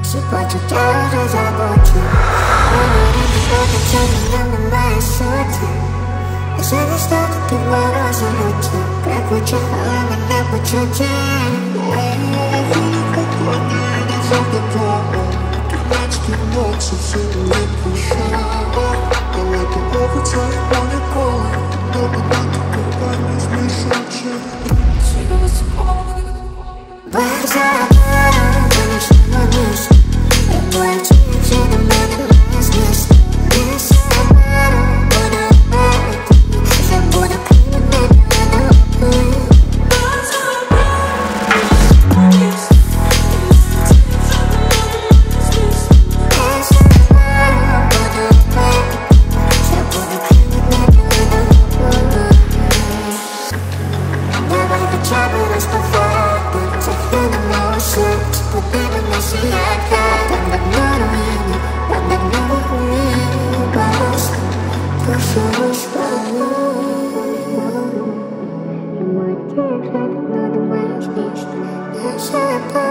Сегодня я уже забочу. Уверен, на моей сути. Если не станет, ты в морозе ночи. Прокручивала меня по чуть-чуть. We'll be right back.